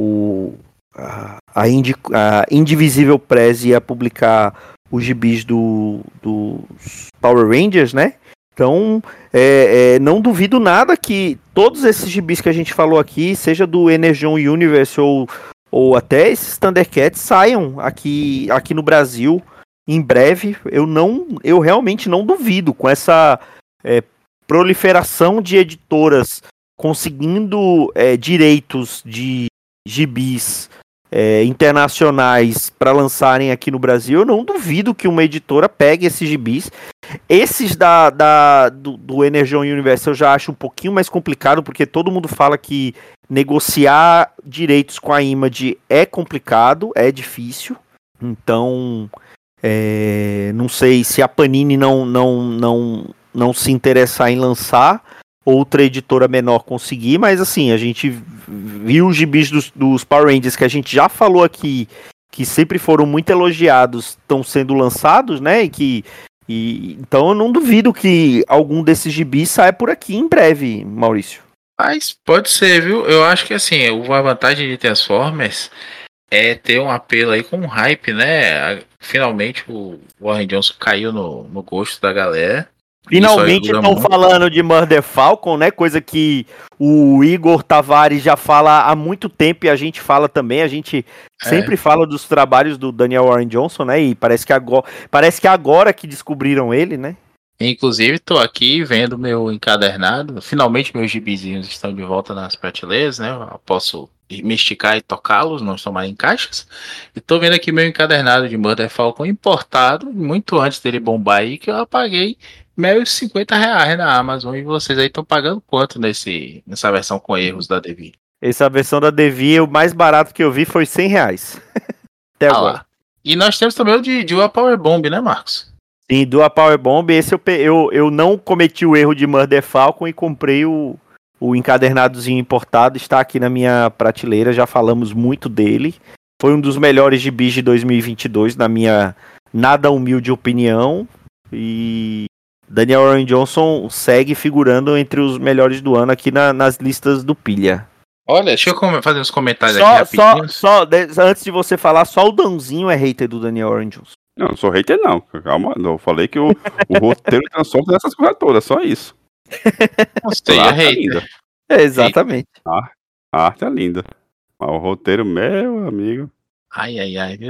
a Indivisível Press ia publicar os gibis dos Power Rangers, né? Então, não duvido nada que todos esses gibis que a gente falou aqui, seja do Energon Universe ou até esses Thundercats, saiam aqui no Brasil em breve. Eu realmente não duvido, com essa proliferação de editoras conseguindo direitos de gibis internacionais para lançarem aqui no Brasil. Eu não duvido que uma editora pegue esses gibis. Esses do Energon Universe eu já acho um pouquinho mais complicado, porque todo mundo fala que negociar direitos com a Image é complicado, é difícil. Então, não sei se a Panini não se interessar em lançar, outra editora menor conseguir, mas assim, a gente viu os gibis dos Power Rangers que a gente já falou aqui, que sempre foram muito elogiados, estão sendo lançados, né? Então eu não duvido que algum desses gibis saia por aqui em breve, Maurício. Mas pode ser, viu? Eu acho que assim, a vantagem de Transformers é ter um apelo aí com um hype, né? Finalmente o Warren Johnson caiu no gosto da galera. Finalmente estão falando de Murder Falcon, né? Coisa que o Igor Tavares já fala há muito tempo e a gente fala também. A gente sempre fala dos trabalhos do Daniel Warren Johnson, né? E parece que agora que descobriram ele, né? Inclusive, tô aqui vendo meu encadernado. Finalmente meus gibizinhos estão de volta nas prateleiras, né? Eu posso me esticar e tocá-los, não estão mais em caixas. E tô vendo aqui meu encadernado de Murder Falcon importado, muito antes dele bombar aí, que eu apaguei meus R$50 na Amazon. E vocês aí estão pagando quanto nessa versão com erros da Devi? Essa versão da Devi, o mais barato que eu vi foi R$100. Até agora. Lá. E nós temos também o de Dual Power Bomb, né, Marcos? Sim, Dual Power Bomb. Esse eu não cometi o erro de Murder Falcon e comprei o encadernadozinho importado. Está aqui na minha prateleira, já falamos muito dele. Foi um dos melhores gibis de 2022, na minha nada humilde opinião. E Daniel Warren Johnson segue figurando entre os melhores do ano aqui nas listas do Pilha. Olha, deixa eu fazer uns comentários aqui rapidinho. Antes de você falar, só o Dãozinho é hater do Daniel Warren Johnson. Não sou hater não, calma, eu falei que o roteiro transforma nessas coisas todas, só isso. Você é hater. Exatamente. A arte é linda. Mas o roteiro, meu amigo. Ai, viu,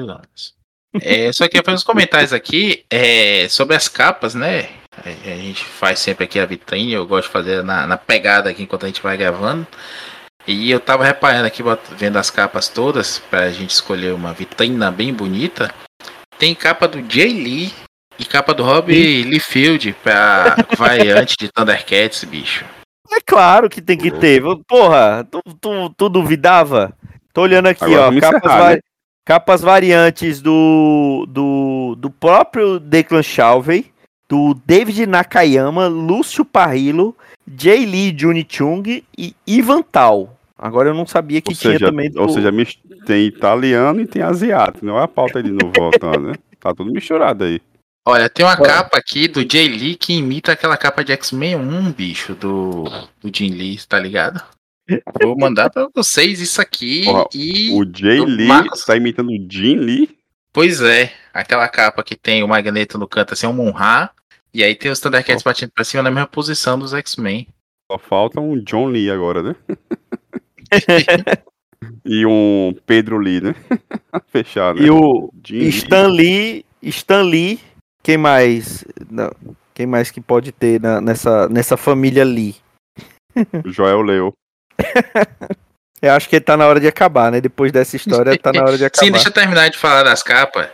só que eu fazer uns comentários aqui sobre as capas, né? A gente faz sempre aqui a vitrine, eu gosto de fazer na pegada aqui enquanto a gente vai gravando. E eu tava reparando aqui, vendo as capas todas, pra gente escolher uma vitrina bem bonita. Tem capa do Jay Lee e capa do Rob Liefeld pra variante de Thundercats, bicho. É claro que tem que ter. Porra, tu duvidava? Tô olhando aqui, agora, ó. Capas variantes do próprio Declan Shalvey, do David Nakayama, Lúcio Parrillo, Jay Lee, Juni Chung e Ivan Tal. Agora eu não sabia que tinha também. Ou seja, tem italiano e tem asiático. Não é a pauta de novo voltando, né? Tá tudo misturado aí. Olha, tem uma capa aqui do Jay Lee que imita aquela capa de X-Men 1, bicho, do Jim Lee, tá ligado? Vou mandar pra vocês isso aqui. Porra, e o Jay Lee tá imitando o Jim Lee? Pois é, aquela capa que tem o Magneto no canto, assim, um Munra, e aí tem os Thundercats batendo pra cima na mesma posição dos X-Men. Só falta um John Lee agora, né? E um Pedro Lee, né? Fechado. E o Stan Lee, quem mais? Não, quem mais que pode ter nessa família Lee? Joel Leo. Eu acho que ele tá na hora de acabar, né? Depois dessa história, tá na hora de acabar. Sim, deixa eu terminar de falar das capas.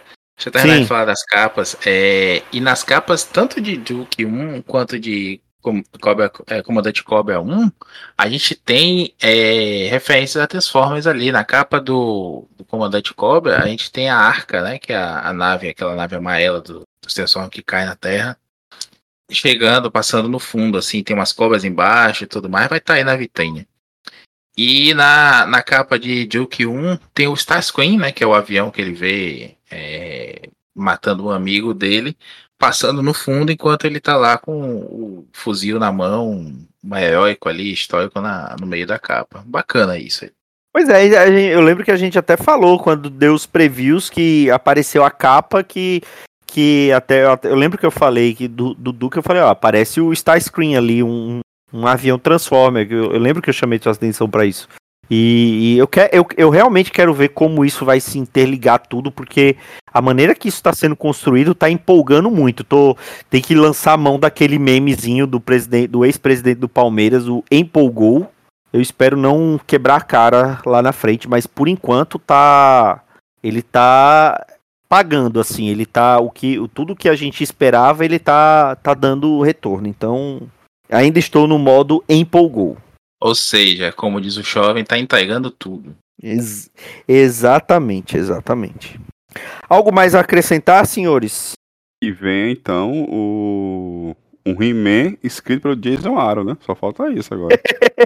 E nas capas, tanto de Duke 1 quanto de Comandante Cobra 1, a gente tem referências a Transformers ali. Na capa do Comandante Cobra, a gente tem a Arca, né? Que é a nave, aquela nave amarela dos Transformers que cai na Terra. Chegando, passando no fundo, assim, tem umas cobras embaixo e tudo mais, vai estar aí na vitrine. E na capa de Duke 1 tem o Starscream, né? Que é o avião que ele vê matando um amigo dele, passando no fundo enquanto ele tá lá com o fuzil na mão, um heróico ali, histórico no meio da capa. Bacana isso aí. Pois é, eu lembro que a gente até falou quando deu os previews que apareceu a capa que até eu lembro que eu falei que do Duke eu falei, ó, aparece o Starscream ali, um avião Transformer, eu lembro que eu chamei sua atenção pra isso. E eu realmente quero ver como isso vai se interligar tudo, porque a maneira que isso está sendo construído tá empolgando muito. Tem que lançar a mão daquele memezinho do ex-presidente do Palmeiras, o empolgou. Eu espero não quebrar a cara lá na frente, mas por enquanto ele tá pagando, assim, ele tá tudo que a gente esperava, ele tá dando retorno. Então, ainda estou no modo empolgou. Ou seja, como diz o jovem, tá entregando tudo. Exatamente. Algo mais a acrescentar, senhores? E vem, então, um He-Man escrito pelo Jason Aaron, né? Só falta isso agora.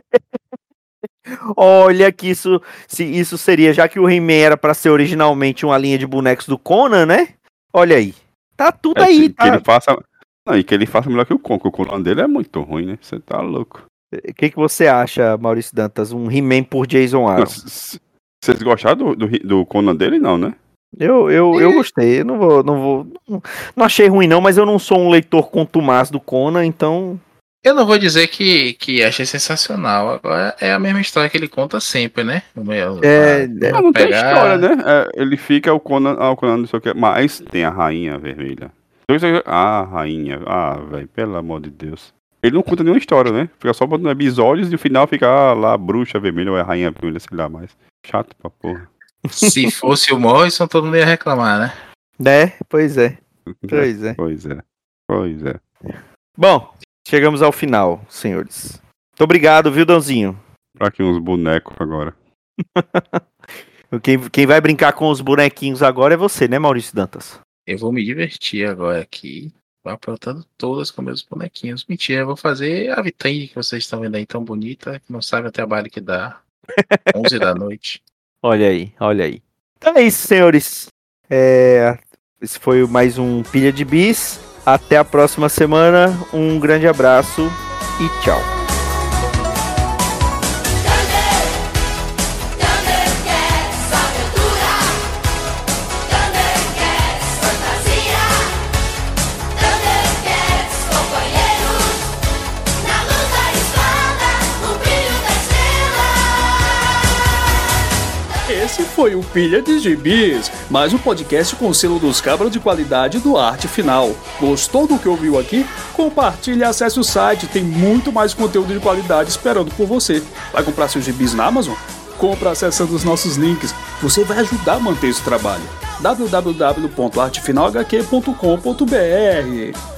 Olha que isso seria, já que o He-Man era pra ser originalmente uma linha de bonecos do Conan, né? Olha aí. Tá tudo aí, tá? Que ele faça melhor que o Conan, porque o Conan dele é muito ruim, né? Você tá louco. O que você acha, Maurício Dantas? Um He-Man por Jason Aaron? Se Vocês gostaram do Conan dele? Não, né? Eu gostei, eu não achei ruim não, mas eu não sou um leitor contumaz do Conan, então... Eu não vou dizer que achei sensacional. Agora é a mesma história que ele conta sempre, né? Não tem história, né? Ele fica o Conan, não sei o que, mas tem a Rainha Vermelha. A Rainha, velho, pelo amor de Deus. Ele não conta nenhuma história, né? Fica só botando episódios e no final fica lá a Bruxa Vermelha ou a Rainha Vermelha, sei lá mais. Chato pra porra. Se fosse o Morrison, todo mundo ia reclamar, né? Pois é. Pois é. Bom, chegamos ao final, senhores. Muito obrigado, viu, Dãozinho? Pra aqui uns bonecos agora. Quem vai brincar com os bonequinhos agora é você, né, Maurício Dantas? Eu vou me divertir agora aqui, aprontando todas com meus bonequinhos. Mentira, eu vou fazer a vitrine que vocês estão vendo aí tão bonita, que não sabe o trabalho que dá. 11 da noite. Olha aí. Então é isso, senhores. Esse foi mais um Pilha de Bis. Até a próxima semana. Um grande abraço e tchau. Esse foi o Pilha de Gibis, mais um podcast com o selo dos cabras de qualidade do Arte Final. Gostou do que ouviu aqui? Compartilhe e acesse o site, tem muito mais conteúdo de qualidade esperando por você. Vai comprar seus gibis na Amazon? Compra acessando os nossos links, você vai ajudar a manter esse trabalho. www.artefinalhq.com.br